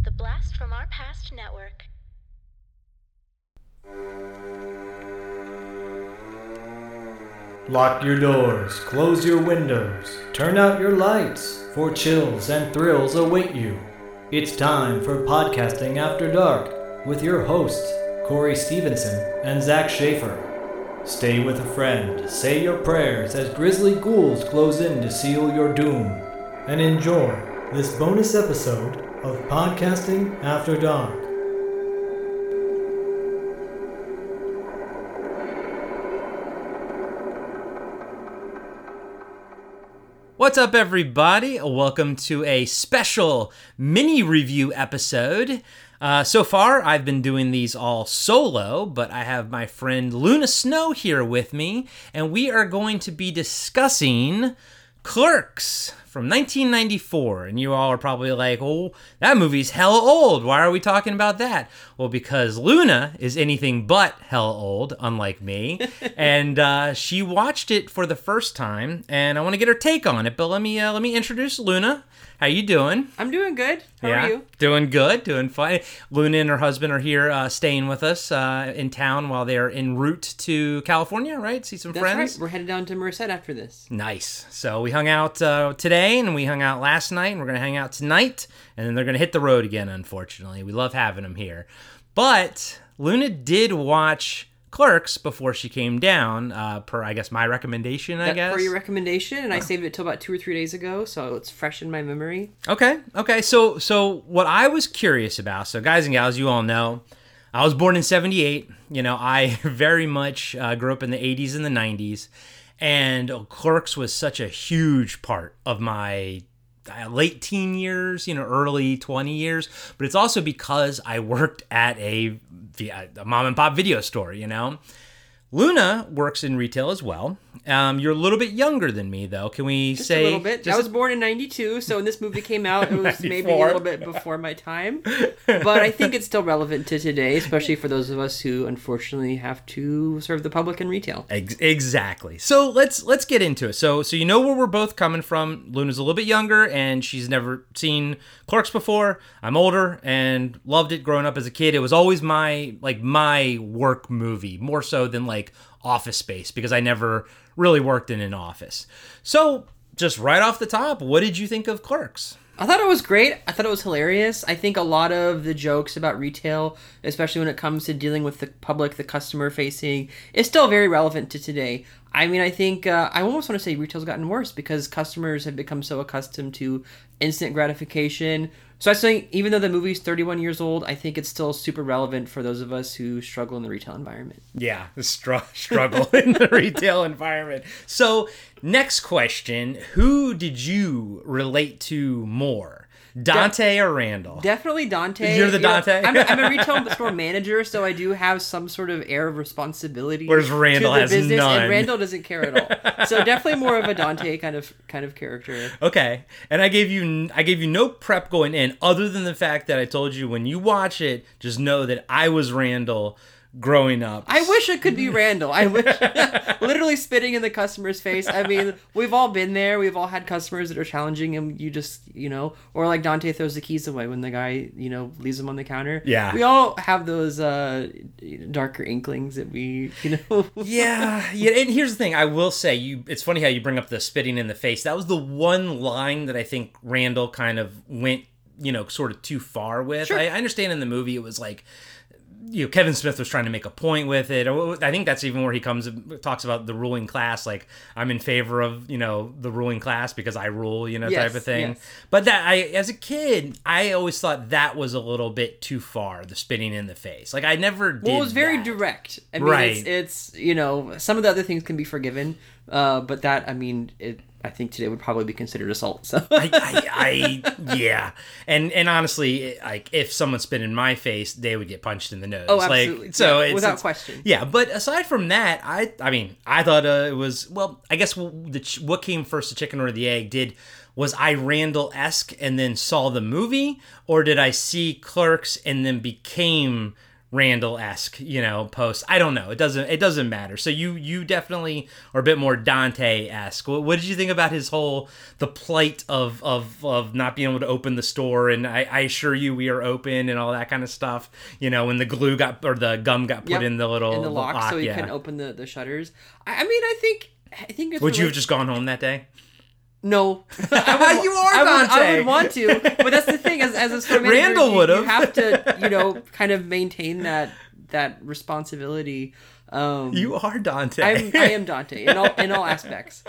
the Blast from Our Past Network. Lock your doors, close your windows, turn out your lights, for chills and thrills await you. It's time for Podcasting After Dark with your hosts, Corey Stevenson and Zach Schaefer. Stay with a friend, say your prayers as grisly ghouls close in to seal your doom, and enjoy this bonus episode of Podcasting After Dark. What's up, everybody? Welcome to a special mini review episode. So far, I've been doing these all solo, but I have my friend Luna Snow here with me, and we are going to be discussing Clerks from 1994. And you all are probably like, oh, that movie's hella old. Why are we talking about that? Well, because Luna is anything but hella old, unlike me. And she watched it for the first time, and I want to get her take on it. But let me introduce Luna. How you doing? I'm doing good. How are you? Doing good, doing fine. Luna and her husband are here staying with us in town while they're en route to California, right? See some friends? That's right. We're headed down to Merced after this. Nice. So we hung out today, and we hung out last night, and we're going to hang out tonight, and then they're going to hit the road again, unfortunately. We love having them here. But Luna did watch Clerks before she came down, per, I guess, my recommendation, I guess. Per your recommendation, and I saved it till about 2 or 3 days ago, so it's fresh in my memory. Okay. So what I was curious about, so guys and gals, you all know, I was born in 78. You know, I very much grew up in the 80s and the 90s, and Clerks was such a huge part of my late teen years, early 20 years, but it's also because I worked at a mom and pop video store, Luna works in retail as well. You're a little bit younger than me, though. Can we just say... a little bit. I was born in 92, so when this movie came out, it was maybe a little bit before my time. But I think it's still relevant to today, especially for those of us who, unfortunately, have to serve the public in retail. Exactly. So let's get into it. So you know where we're both coming from. Luna's a little bit younger, and she's never seen Clerks before. I'm older and loved it growing up as a kid. It was always my work movie, more so than Office Space, because I never really worked in an office. So just right off the top, what did you think of Clerks? I thought it was great. I thought it was hilarious. I think a lot of the jokes about retail, especially when it comes to dealing with the public, the customer facing, is still very relevant to today. I mean, I think I almost want to say retail's gotten worse because customers have become so accustomed to instant gratification. So I think even though the movie's 31 years old, I think it's still super relevant for those of us who struggle in the retail environment. Yeah, the struggle in the retail environment. So next question, who did you relate to more? Dante or Randall? Definitely Dante. You're the Dante? I'm a retail store manager, so I do have some sort of air of responsibility. Whereas Randall has business, none. And Randall doesn't care at all. So definitely more of a Dante kind of character. Okay. And I gave you no prep going in, other than the fact that I told you when you watch it, just know that I was Randall growing up. I wish it could be Randall. I wish, literally spitting in the customer's face. I mean, we've all been there. We've all had customers that are challenging and you just, or like Dante throws the keys away when the guy, leaves them on the counter. Yeah. We all have those darker inklings that we, Yeah. And here's the thing. I will say, it's funny how you bring up the spitting in the face. That was the one line that I think Randall kind of went, sort of too far with. Sure. I understand in the movie it was like, Kevin Smith was trying to make a point with it. I think that's even where he talks about the ruling class. Like, I'm in favor of, the ruling class because I rule, type of thing. Yes. But as a kid, I always thought that was a little bit too far, the spitting in the face. Like, I never did. Well, it was very that. direct. I mean, right. It's some of the other things can be forgiven. But that, I think today would probably be considered assault. So yeah. And honestly, like, if someone spit in my face, they would get punched in the nose. Oh, absolutely. It's without question. Yeah, but aside from that, I thought it was, well, I guess what came first, the chicken or the egg? Was I Randall-esque and then saw the movie, or did I see Clerks and then became Randall-esque, post. I don't know. It doesn't matter. So you definitely are a bit more Dante-esque. What did you think about the plight of not being able to open the store, and I assure you we are open and all that kind of stuff, when the gum got put in the lock, so you couldn't open the shutters. I mean, I think would you have just gone home that day? No. You are Dante. I would want to, but that's the thing. As a store manager, Randall would have. You have to, kind of maintain that responsibility. You are Dante. I am Dante in all aspects.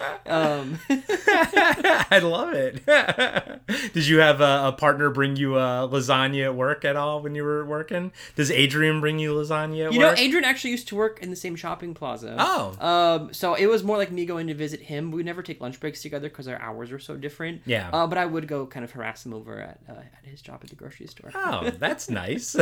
I love it. Did you have a partner bring you lasagna at work at all when you were working? Does Adrian bring you lasagna at work? Adrian actually used to work in the same shopping plaza. Oh. So it was more like me going to visit him. We would never take lunch breaks together because our hours were so different. Yeah. But I would go kind of harass him over at his job at the grocery store. Oh, that's nice.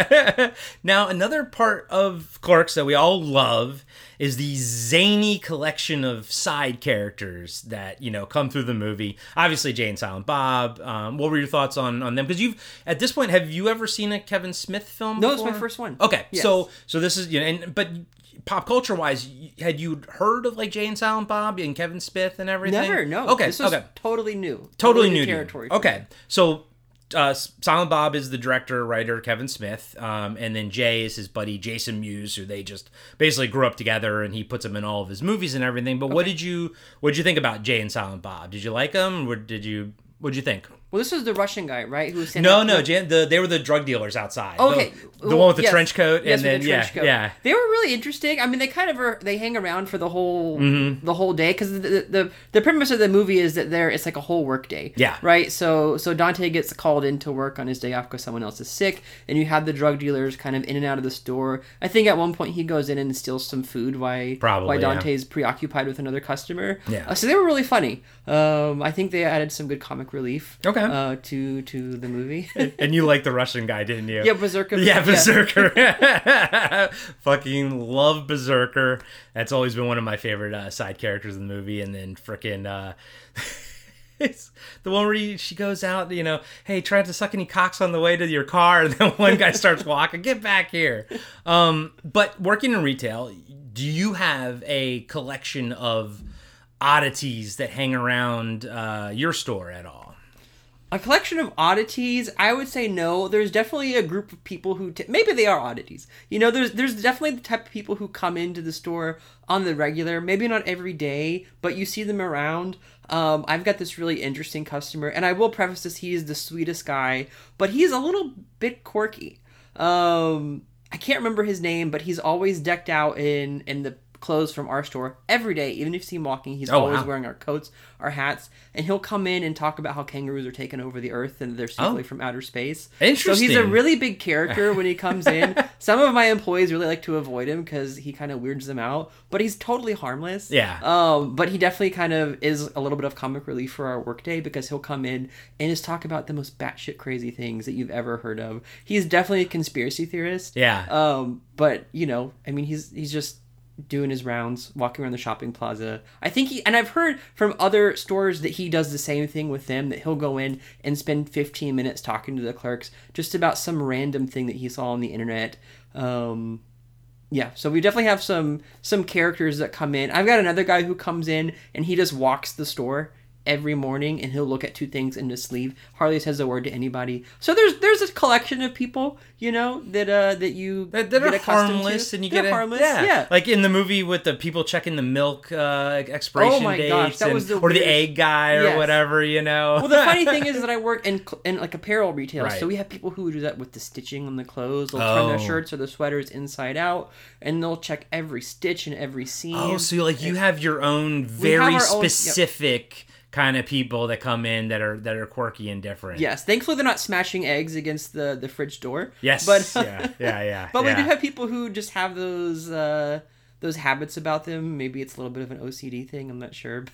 Now, another part of Clerks that we all love is the zany collection of side characters that come through the movie. Obviously, Jay and Silent Bob. What were your thoughts on them? Because at this point, have you ever seen a Kevin Smith film before? No, it's my first one. Okay, yes. so this is but pop culture wise, had you heard of like Jay and Silent Bob and Kevin Smith and everything? Never. No. Okay. This was totally new. Totally new territory. Okay, so. Silent Bob is the director, writer, Kevin Smith, and then Jay is his buddy Jason Mewes, who they just basically grew up together, and he puts them in all of his movies and everything. But what did you think about Jay and Silent Bob? Did you like them? What'd you think? Well, this was the Russian guy, right? Who was No, they were the drug dealers outside. Okay, the one with the trench coat, yes, and then the trench coat. Yeah. They were really interesting. I mean, they kind of they hang around for the whole day because the premise of the movie is that it's like a whole work day. Yeah. Right. So Dante gets called into work on his day off because someone else is sick, and you have the drug dealers kind of in and out of the store. I think at one point he goes in and steals some food while Dante's preoccupied with another customer. Yeah. So they were really funny. I think they added some good comic relief. Okay. To the movie. And you liked the Russian guy, didn't you? Yeah, Berserker. Yeah, Berserker. Yeah. Fucking love Berserker. That's always been one of my favorite side characters in the movie. And then frickin' it's the one where she goes out, hey, try to suck any cocks on the way to your car, and then one guy starts walking, get back here. But working in retail, do you have a collection of oddities that hang around your store at all? A collection of oddities, I would say no. There's definitely a group of people who maybe they are oddities. There's definitely the type of people who come into the store on the regular, maybe not every day, but you see them around. I've got this really interesting customer, and I will preface this: he is the sweetest guy, but he's a little bit quirky. I can't remember his name, but he's always decked out in the clothes from our store every day. Even if you see him walking, he's always wearing our coats, our hats, and he'll come in and talk about how kangaroos are taking over the earth and they're simply from outer space. Interesting. So he's a really big character when he comes in. Some of my employees really like to avoid him because he kind of weirds them out, but he's totally harmless. Yeah. But he definitely kind of is a little bit of comic relief for our workday because he'll come in and just talk about the most batshit crazy things that you've ever heard of. He's definitely a conspiracy theorist. Yeah. But I mean, he's just doing his rounds, walking around the shopping plaza. I think and I've heard from other stores that he does the same thing with them, that he'll go in and spend 15 minutes talking to the clerks just about some random thing that he saw on the internet. Yeah, so we definitely have some characters that come in. I've got another guy who comes in and he just walks the store every morning and he'll look at two things and just leave. Hardly says a word to anybody. So there's a collection of people, that are harmless, and They're harmless. Yeah. Like in the movie with the people checking the milk expiration dates, gosh, that was or the egg guy or whatever, Well, the funny thing is that I work in like apparel retail, right. So we have people who do that with the stitching on the clothes. They'll turn their shirts or the sweaters inside out, and they'll check every stitch and every seam. Oh, so you have your own very specific kind of people that come in that are quirky and different. Yes, thankfully they're not smashing eggs against the fridge door. Yes, but yeah. But we do have people who just have those habits about them. Maybe it's a little bit of an OCD thing. I'm not sure.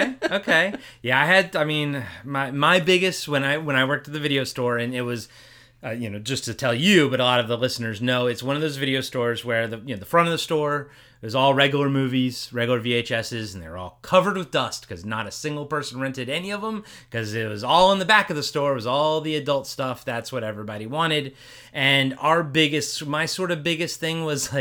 Okay. Yeah, my biggest when I worked at the video store, and it was just to tell you, but a lot of the listeners know, it's one of those video stores where the front of the store is all regular movies, regular VHSs, and they're all covered with dust because not a single person rented any of them because it was all in the back of the store. It was all the adult stuff. That's what everybody wanted. And my sort of biggest thing was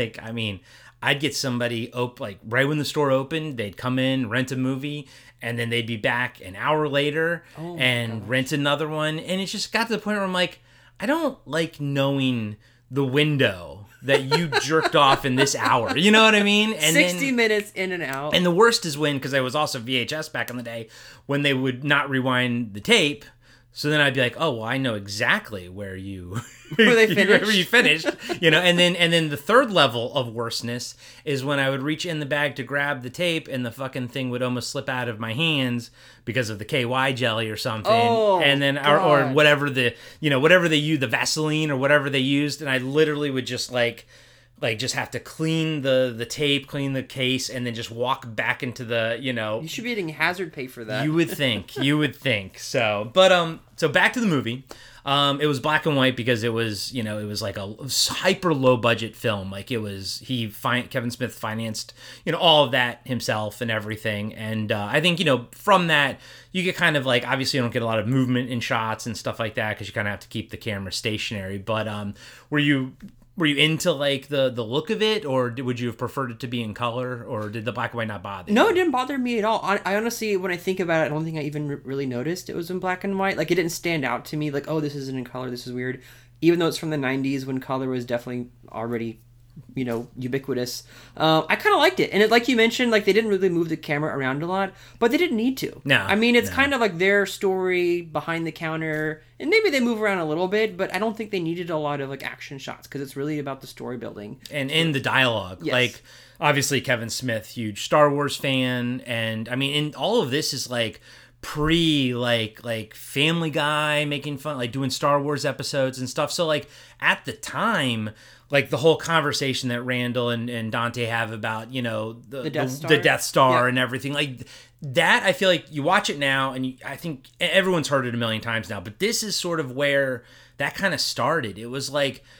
I'd get somebody right when the store opened, they'd come in, rent a movie, and then they'd be back an hour later and rent another one. And it just got to the point where I'm like, I don't like knowing the window that you jerked off in this hour. You know what I mean? And 60 minutes in and out. And the worst is when, because I was also VHS back in the day, when they would not rewind the tape. So then I'd be like, oh, well, I know exactly where you they finished. where you finished, and then the third level of worseness is when I would reach in the bag to grab the tape and the fucking thing would almost slip out of my hands because of the KY jelly or something. And then or whatever whatever they use, the Vaseline or whatever they used, and I literally would just just have to clean the tape, clean the case, and then just walk back into the, You should be getting hazard pay for that. You would think. So, but so back to the movie. It was black and white because it was, it was like a hyper low budget film. Like Kevin Smith financed, all of that himself and everything. And I think, from that, you get kind of obviously you don't get a lot of movement in shots and stuff like that because you kind of have to keep the camera stationary. But were you into the look of it, or would you have preferred it to be in color, or did the black and white not bother you? No, it didn't bother me at all. I honestly, when I think about it, I don't think I even really noticed it was in black and white. It didn't stand out to me oh, this isn't in color, this is weird. Even though it's from the 90s when color was definitely already ubiquitous. I kind of liked it. And like you mentioned, they didn't really move the camera around a lot, but they didn't need to. No. It's kind of their story behind the counter, and maybe they move around a little bit, but I don't think they needed a lot of action shots because it's really about the story building. And in the dialogue. Yes. Obviously Kevin Smith, huge Star Wars fan, and and all of this is pre Family Guy making fun, doing Star Wars episodes and stuff. So at the time, the whole conversation that Randall and Dante have about, the Death Star and everything that, I feel you watch it now and I think everyone's heard it a million times now, but this is sort of where that kind of started. It was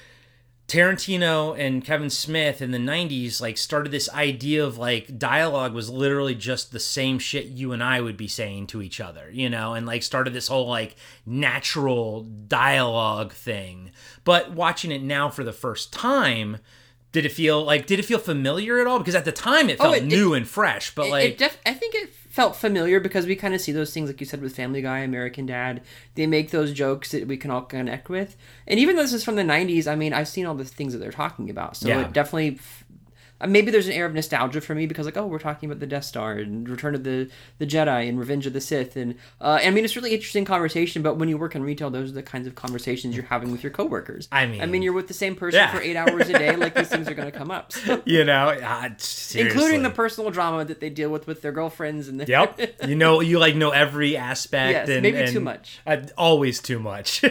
Tarantino and Kevin Smith in the 90s started this idea of dialogue was literally just the same shit you and I would be saying to each other, and started this whole natural dialogue thing. But watching it now for the first time, did it feel familiar at all? Because at the time it felt new and fresh, but I think it felt familiar because we kind of see those things, like you said, with Family Guy, American Dad. They make those jokes that we can all connect with. And even though this is from the 90s, I've seen all the things that they're talking about. So it definitely... Maybe there's an air of nostalgia for me because we're talking about the Death Star and Return of the Jedi and Revenge of the Sith. And it's really interesting conversation, but when you work in retail, those are the kinds of conversations you're having with your coworkers. You're with the same person for 8 hours a day, these things are going to come up. So. Including the personal drama that they deal with their girlfriends. And Yep. You know every aspect. Yes, maybe too much. Always too much.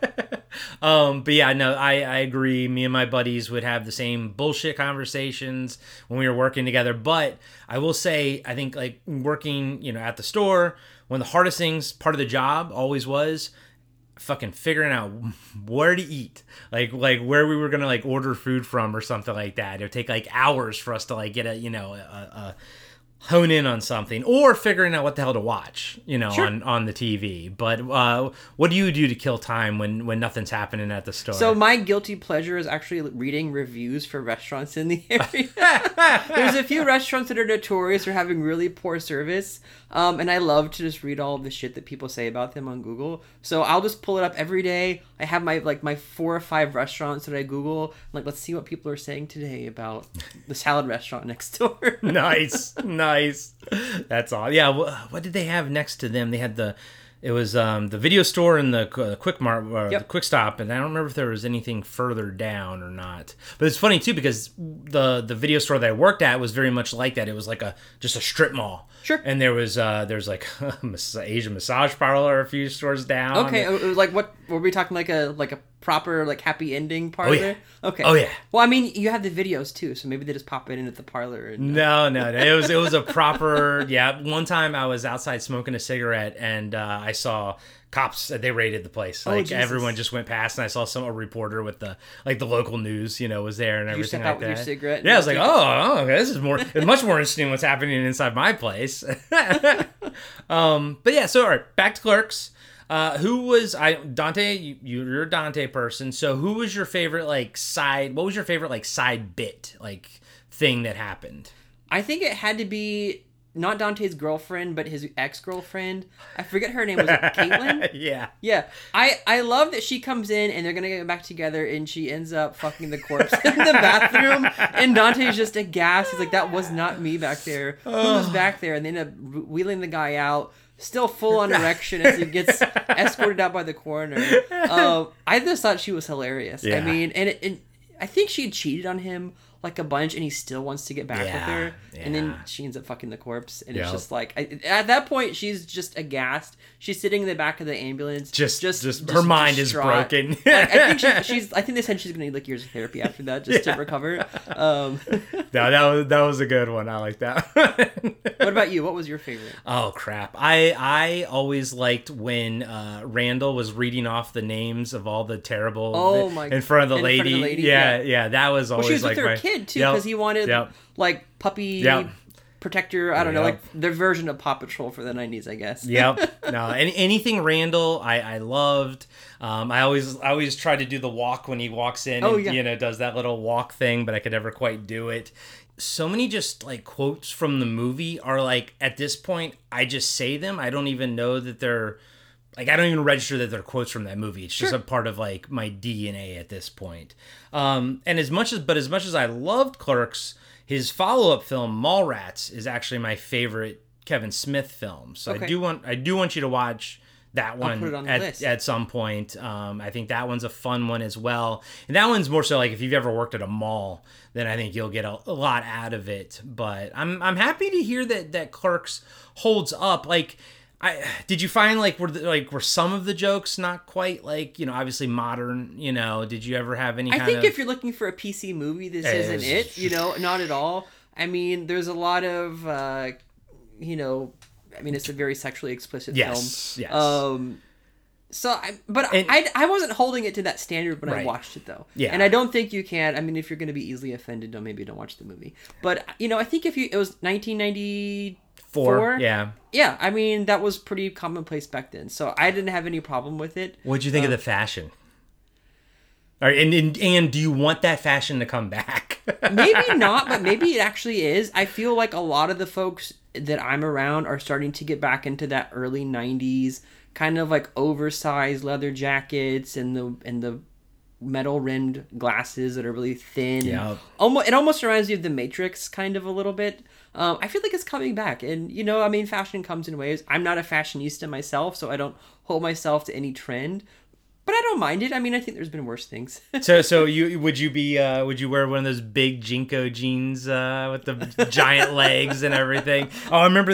But yeah, no, I agree. Me and my buddies would have the same bullshit conversations when we were working together. But I will say, I think working, at the store, one of the hardest things, part of the job always was fucking figuring out where to eat, where we were gonna order food from or something like that. It would take hours for us to get a hone in on something, or figuring out what the hell to watch, sure. on the TV. But what do you do to kill time when nothing's happening at the store? So my guilty pleasure is actually reading reviews for restaurants in the area. There's a few restaurants that are notorious for having really poor service, and I love to just read all of the shit that people say about them on Google. So I'll just pull it up every day. I have my 4 or 5 restaurants that I Google. Let's see what people are saying today about the salad restaurant next door. Nice. That's all. Yeah. What did they have next to them? They had the video store and the Quick Mart, the Quick Stop, and I don't remember if there was anything further down or not. But it's funny too because the video store that I worked at was very much like that. It was just a strip mall. Sure. And there's Asian massage parlor a few stores down. Okay. What were we talking a proper happy ending parlor? Oh, yeah. Okay. Oh yeah. Well, you have the videos too, so maybe they just pop it in at the parlor. And, No. It was a proper. Yeah. One time I was outside smoking a cigarette and I I saw cops, they raided the place. Like Jesus. everyone just went past, and I saw a reporter with the local news, was there and Did you everything step like out with that. your cigarette? Yeah, I was like, oh, okay, this is it's much more interesting what's happening inside my place. But yeah, so all right, back to Clerks. Who was Dante? You're a Dante person. So who was your favorite what was your favorite side bit thing that happened? I think it had to be not Dante's girlfriend, but his ex-girlfriend. I forget her name. Was it Caitlin? Yeah. Yeah. I love that she comes in and they're going to get back together and she ends up fucking the corpse in the bathroom. And Dante's just aghast. He's like, that was not me back there. Who was back there? And they end up wheeling the guy out. Still full on erection as he gets escorted out by the coroner. I just thought she was hilarious. Yeah. I mean, and I think she had cheated on him a bunch, and he still wants to get back with her. And then she ends up fucking the corpse, and it's just at that point she's just aghast. She's sitting in the back of the ambulance, just her mind distraught. is broken. I think she's. I think they said she's gonna need years of therapy after that just to recover. No, that was a good one. I like that. What about you? What was your favorite? Oh crap! I always liked when Randall was reading off the names of all the terrible in front of the lady. Yeah, that was always she was with her kid too, because he wanted puppy protector. I don't know, their version of Paw Patrol for the 90s, I guess. Yep. No, anything Randall, I loved. I always try to do the walk when he walks in. And, does that little walk thing, but I could never quite do it. So many just quotes from the movie are at this point I just say them. I don't even know that they're I don't even register that they're quotes from that movie. It's just a part of my DNA at this point. And as much as I loved Clerks, his follow-up film Mallrats is actually my favorite Kevin Smith film. So I do want you to watch that one. I'll put it on the list. At some point. I think that one's a fun one as well. And that one's more so if you've ever worked at a mall, then I think you'll get a lot out of it. But I'm happy to hear that Clerks holds up. Did you find were some of the jokes not quite obviously modern? Did you ever have any? I think if you're looking for a PC movie, this isn't it. Not at all. I mean, there's a lot of it's a very sexually explicit film. Yes. I wasn't holding it to that standard when I watched it though. Yeah. And I don't think you can. I mean, if you're going to be easily offended, don't watch the movie. But I think it was 1994. Yeah. Yeah, I mean, that was pretty commonplace back then, so I didn't have any problem with it. What'd you think of the fashion? All right, and do you want that fashion to come back? Maybe not, but maybe it actually is. I feel like a lot of the folks that I'm around are starting to get back into that early 90s, kind of oversized leather jackets and the metal rimmed glasses that are really thin. Yeah. It almost reminds you of The Matrix kind of a little bit. I feel like it's coming back, and fashion comes in waves. I'm not a fashionista myself, so I don't hold myself to any trend, but I don't mind it. I mean, I think there's been worse things. So would you wear one of those big Jinko jeans with the giant legs and everything? Oh, I remember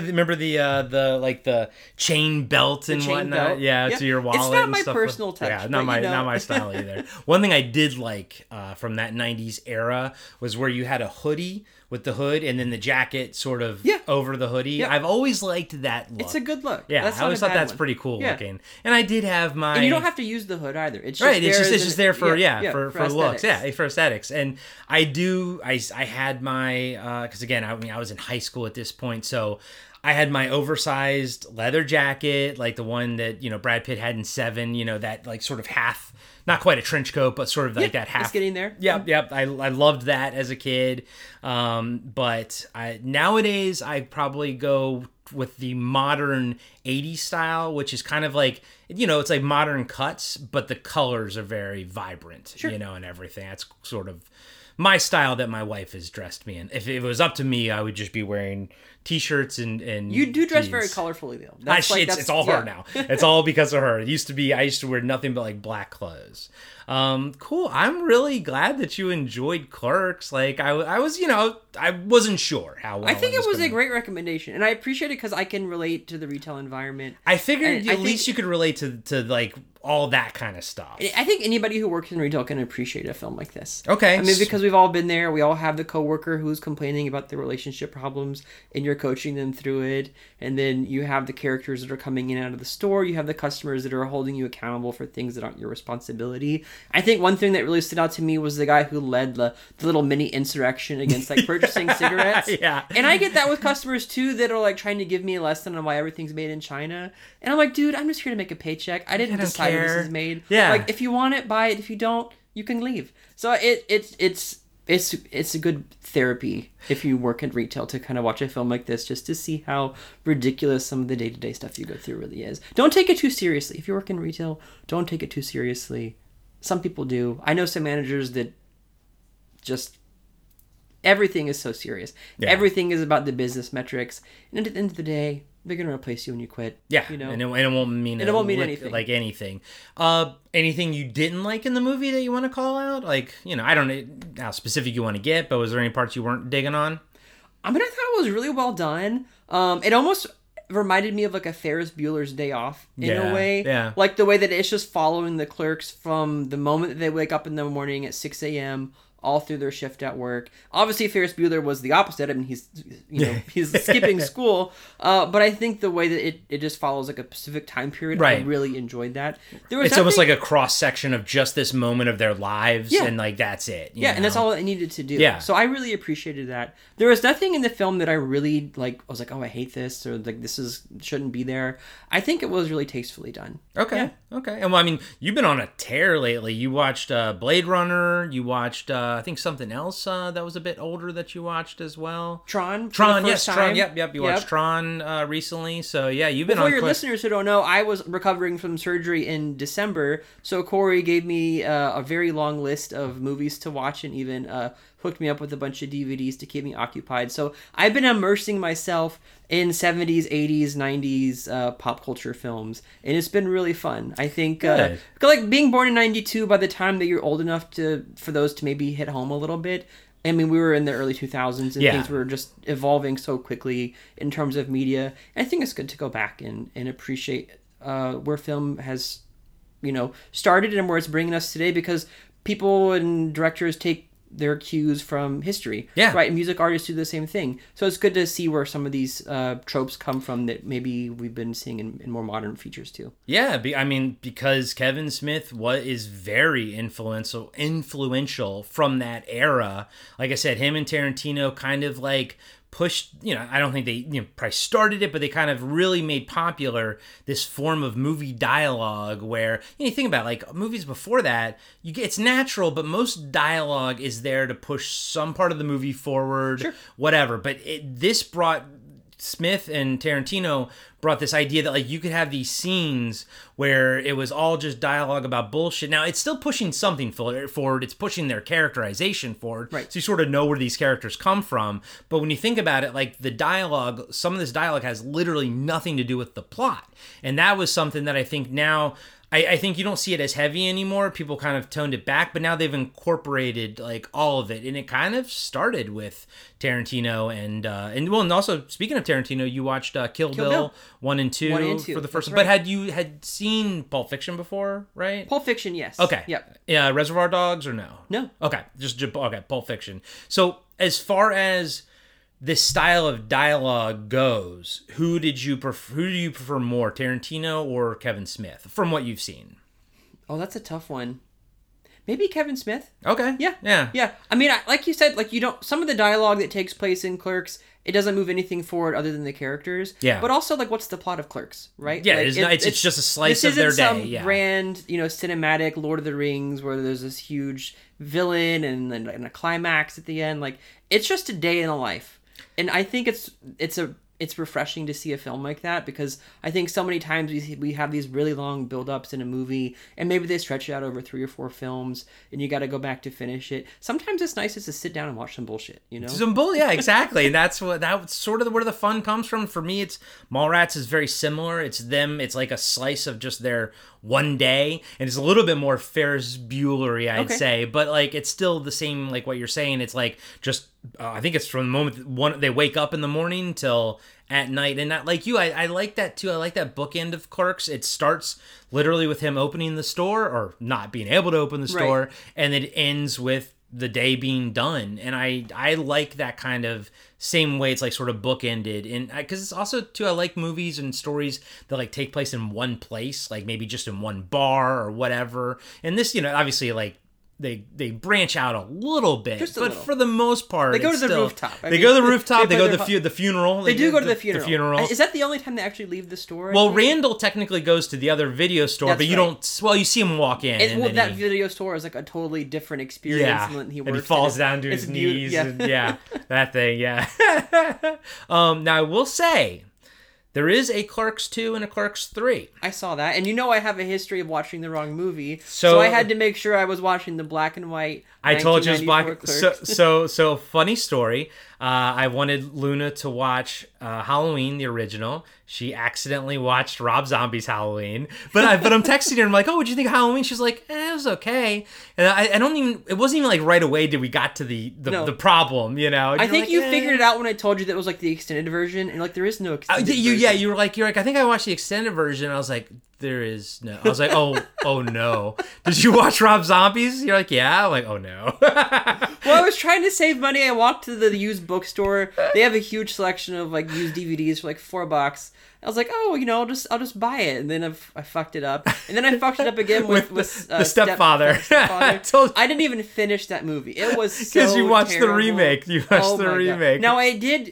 the chain belt and whatnot. To your wallet. It's not my stuff. personal touch. Yeah, not my style either. One thing I did like from that 90s era was where you had a hoodie with the hood and then the jacket sort of over the hoodie. Yep. I've always liked that look. It's a good look. Yeah, I always thought that's pretty cool looking. And I did have my... And you don't have to use the hood either. It's just right, there it's just there for for looks. Yeah, for aesthetics. And I had my... Because again, I was in high school at this point, so... I had my oversized leather jacket, like the one that, Brad Pitt had in Seven, that sort of half, not quite a trench coat, but sort of that half. It's getting there. Yep. I loved that as a kid. But nowadays I probably go with the modern 80s style, which is kind of it's like modern cuts, but the colors are very vibrant, and everything. That's sort of my style that my wife has dressed me in. If it was up to me, I would just be wearing t-shirts and you do dress jeans. Very colorfully though. It's all her now. It's all because of her. I used to wear nothing but black clothes. Cool. I'm really glad that you enjoyed Clerks. I was, I wasn't sure how well I think it was a great recommendation, and I appreciate it because I can relate to the retail environment. I figured at least you could relate to all that kind of stuff. I think anybody who works in retail can appreciate a film like this. Okay. I mean, because we've all been there. We all have the coworker who's complaining about their relationship problems, and you're coaching them through it. And then you have the characters that are coming in and out of the store. You have the customers that are holding you accountable for things that aren't your responsibility. I think one thing that really stood out to me was the guy who led the little mini insurrection against like purchasing cigarettes. Yeah. And I get that with customers too that are like trying to give me a lesson on why everything's made in China. And I'm like, dude, I'm just here to make a paycheck. I didn't decide where this is made. Yeah. Like, if you want it, buy it. If you don't, you can leave. So it's a good therapy if you work in retail to kind of watch a film like this, just to see how ridiculous some of the day-to-day stuff you go through really is. Don't take it too seriously. If you work in retail, don't take it too seriously. Some people do. I know some managers that just everything is so serious. Yeah. Everything is about the business metrics. And at the end of the day, they're going to replace you when you quit. Yeah, you know? and it won't mean anything. Like anything. Anything you didn't like in the movie that you want to call out? Like, I don't know how specific you want to get, but was there any parts you weren't digging on? I mean, I thought it was really well done. It almost reminded me of like a Ferris Bueller's Day Off in a way. Yeah. Like the way that it's just following the clerks from the moment that they wake up in the morning at 6 a.m., all through their shift at work. Obviously, Ferris Bueller was the opposite. I mean, he's skipping school. But I think the way that it just follows like a specific time period, right. I really enjoyed that. It's almost like a cross section of just this moment of their lives, and like that's it. You know? And that's all it needed to do. Yeah. So I really appreciated that. There was nothing in the film that I really like. I was like, oh, I hate this, or like shouldn't be there. I think it was really tastefully done. Okay. Yeah. Okay. And well, I mean, you've been on a tear lately. You watched Blade Runner. You watched I think something else that was a bit older that you watched as well. Tron, yes, Tron. Yep. You watched Tron recently. So yeah, you've been on. For your listeners who don't know, I was recovering from surgery in December, so Corey gave me a very long list of movies to watch, and even hooked me up with a bunch of DVDs to keep me occupied. So I've been immersing myself in 70s, 80s, 90s pop culture films, and it's been really fun. I think like being born in 92, by the time that you're old enough for those to maybe hit home a little bit. I mean, we were in the early 2000s, and things were just evolving so quickly in terms of media. And I think it's good to go back and appreciate where film has, started and where it's bringing us today, because people and directors take their cues from history. Yeah. Right? And music artists do the same thing. So it's good to see where some of these tropes come from that maybe we've been seeing in more modern features too. Yeah, I mean, because Kevin Smith is very influential from that era. Like I said, him and Tarantino kind of like pushed, I don't think they probably started it, but they kind of really made popular this form of movie dialogue where, you think about like movies before that, it's natural, but most dialogue is there to push some part of the movie forward, whatever. But this brought Smith and Tarantino brought this idea that like you could have these scenes where it was all just dialogue about bullshit. Now it's still pushing something forward. It's pushing their characterization forward. Right. So you sort of know where these characters come from. But when you think about it, like the dialogue, some of this dialogue has literally nothing to do with the plot. And that was something that I think now, I think you don't see it as heavy anymore. People kind of toned it back, but now they've incorporated like all of it, and it kind of started with Tarantino and also speaking of Tarantino, you watched Kill Bill 1 and 2 for the first. Right. But had you seen Pulp Fiction before, right? Pulp Fiction, yes. Okay. Yep. Yeah. Reservoir Dogs or no? No. Okay. Okay. Pulp Fiction. So as far as this style of dialogue goes, who do you prefer more, Tarantino or Kevin Smith, from what you've seen? Oh, that's a tough one. Maybe Kevin Smith. Okay. Yeah. I mean, like you said, like some of the dialogue that takes place in Clerks, it doesn't move anything forward other than the characters. Yeah. But also, like, what's the plot of Clerks, right? Yeah, like, it's just a slice of their day. This isn't some grand, cinematic Lord of the Rings where there's this huge villain and a climax at the end. Like, it's just a day in the life. And I think it's refreshing to see a film like that, because I think so many times we have these really long build-ups in a movie, and maybe they stretch it out over 3 or 4 films, and you got to go back to finish it. Sometimes it's nice just to sit down and watch some bullshit, Yeah, exactly. And that's sort of where the fun comes from. For me, it's Mallrats is very similar. It's like a slice of just their one day, and it's a little bit more Ferris Bueller-y, I'd say, but like it's still the same, like what you're saying. It's like just I think it's from the moment they wake up in the morning till at night. And not like you, I like that too. I like that bookend of Clerks. It starts literally with him opening the store or not being able to open the store, Right. and it ends with the day being done. And I like that kind of same way it's like sort of bookended. And because it's also too, I like movies and stories that like take place in one place, like maybe just in one bar or whatever. And this, obviously like they branch out a little bit, Just a but little. for the most part, They go it's to the still- rooftop. I They mean, go to the rooftop. They they go to put the funeral. They do go to the funeral. The funeral. Is that the only time they actually leave the store? I Well, think? Randall technically goes to the other video store, That's but you right. don't. Well, you see him walk in, and Well, then that he, video store is like a totally different experience yeah, than he and works. he falls in. down to It's his beautiful. knees, Yeah. and yeah, that thing, yeah. Now I will say, there is a Clerks 2 and a Clerks 3. I saw that, and I have a history of watching the wrong movie, So- so I had to make sure I was watching the black and white. I told you it was 1994 black. Clerks. So funny story. I wanted Luna to watch Halloween, the original. She accidentally watched Rob Zombie's Halloween. But I'm texting her. I'm like, oh, what'd you think of Halloween? She's like, it was okay. And I don't even. It wasn't even like right away did we got to the No. problem. I think you figured it out when I told you that it was like the extended version, and like there is no extended version. You were like, I think I watched the extended version. I was like, there is no. I was like, oh no. Did you watch Rob Zombies? You're like, yeah. I'm like, oh no. Well, I was trying to save money. I walked to the used bookstore. They have a huge selection of like used DVDs for like $4. I was like, oh, I'll just buy it, and then I fucked it up, and then I fucked it up again with the Stepfather. I told you. I didn't even finish that movie. It was so Because you watched terrible. the remake. You watched Oh the my God. remake. Now I did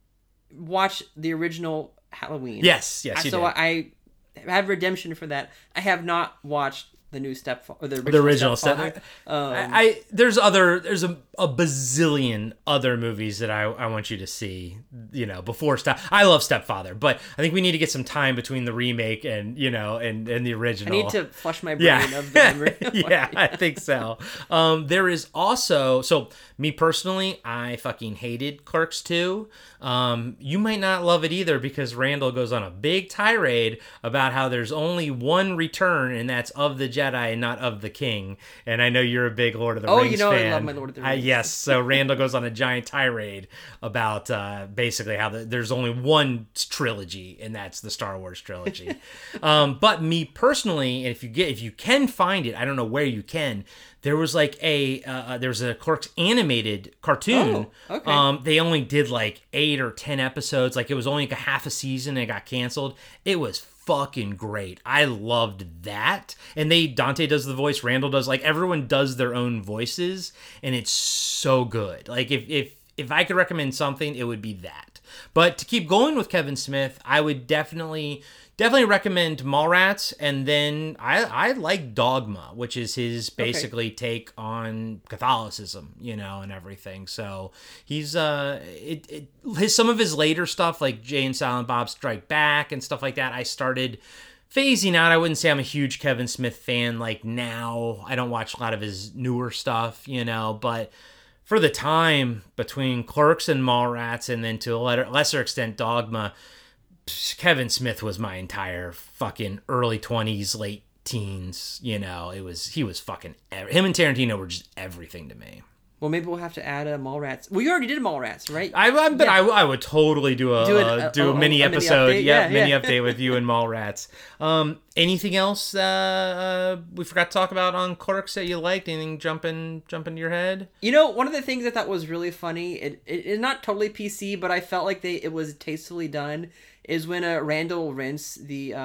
watch the original Halloween. Yes, you So did. I have redemption for that. I have not watched the new Stepfather, or The original Stepfather. there's a bazillion other movies that I want you to see, before I love Stepfather, but I think we need to get some time between the remake and and the I original. need to flush my brain Yeah. of the memory. Yeah, I think so. There is also, so me personally, I fucking hated Clerks 2. You might not love it either because Randall goes on a big tirade about how there's only one return, and that's of the Jedi and not of the King. And I know you're a big Lord of the Rings fan. I love my Lord of the Rings. Yes, so Randall goes on a giant tirade about basically how there's only one trilogy, and that's the Star Wars trilogy. But me personally, and if you can find it, I don't know where you can. There was like there's a Clerks animated cartoon. Oh, okay. They only did like 8 or 10 episodes. Like it was only like a half a season and it got canceled. It was fucking great. I loved that. And Dante does the voice, Randall does, like everyone does their own voices, and it's so good. Like if I could recommend something, it would be that. But to keep going with Kevin Smith, I would definitely recommend Mallrats, and then I like Dogma, which is his basically take on Catholicism, and everything. So he's some of his later stuff like Jay and Silent Bob Strike Back and stuff like that, I started phasing out. I wouldn't say I'm a huge Kevin Smith fan like now. I don't watch a lot of his newer stuff, but for the time between Clerks and Mallrats, and then to a lesser extent Dogma, Kevin Smith was my entire fucking early 20s, late teens. He was fucking him and Tarantino were just everything to me. Well, maybe we'll have to add a Mallrats. Well, you already did Mallrats, right? I would totally do a mini a episode, mini update? mini Yeah. update with you and Mallrats. Anything else we forgot to talk about on Clerks that you liked? Anything jump into your head? One of the things I thought was really funny, it's not totally PC, but I felt like it was tastefully done, is when Randall rents the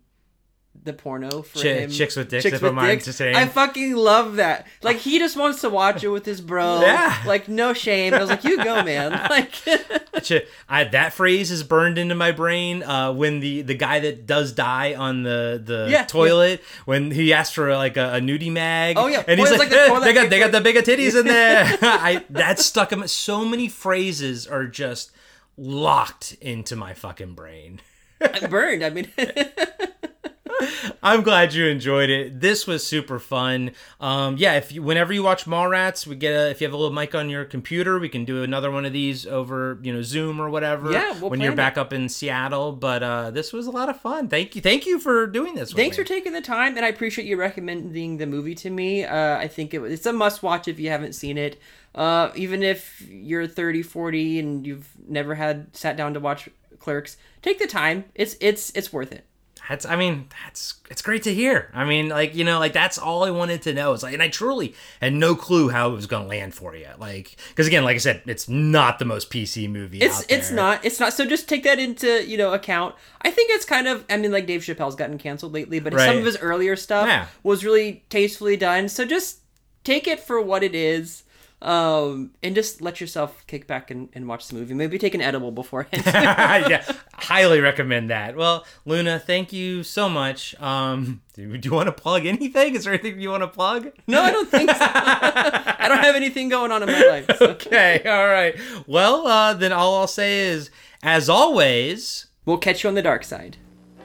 porno for him. Chicks with Dicks, if I'm mind to say. I fucking love that. Like, he just wants to watch it with his bro. Yeah. Like, no shame. I was like, you go, man. Like, that phrase is burned into my brain when the guy that does die on the toilet, when he asked for like a nudie mag. Oh, yeah. And Well, he's it's like, like the toilet they got the bigger titties in there. That stuck in. So many phrases are just locked into my fucking brain. I'm burned. I mean... I'm glad you enjoyed it. This was super fun. Whenever you watch Mallrats, if you have a little mic on your computer, we can do another one of these over, Zoom or whatever. Yeah, we'll when plan you're it. back up in Seattle. But this was a lot of fun. Thank you for doing this. Thanks for taking the time, and I appreciate you recommending the movie to me. I think it's a must-watch if you haven't seen it. Even if you're 30, 40, and you've never sat down to watch Clerks. Take the time. It's worth it. It's great to hear. I mean, like, you know, like that's all I wanted to know. It's like, and I truly had no clue how it was going to land for you. Like, because again, like I said, it's not the most PC movie out there. It's not. So just take that into, account. I think it's kind of, I mean, like Dave Chappelle's gotten canceled lately, but some of his earlier stuff was really tastefully done. So just take it for what it is. And just let yourself kick back and watch the movie. Maybe take an edible beforehand. Yeah, highly recommend that. Well, Luna, thank you so much. Do you want to plug anything? Is there anything you want to plug? No, I don't think so. I don't have anything going on in my life. So. Okay, all right. Well, then all I'll say is, as always, we'll catch you on the dark side.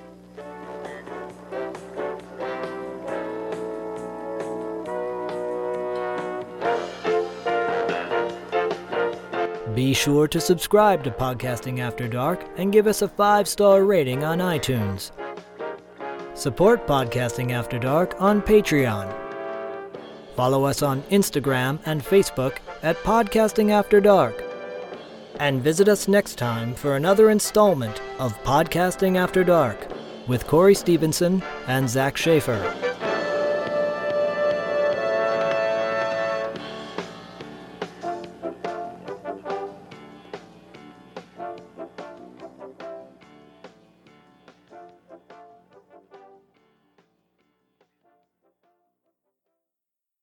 Be sure to subscribe to Podcasting After Dark and give us a 5-star rating on iTunes. Support Podcasting After Dark on Patreon. Follow us on Instagram and Facebook at Podcasting After Dark. And visit us next time for another installment of Podcasting After Dark with Corey Stevenson and Zach Schaefer.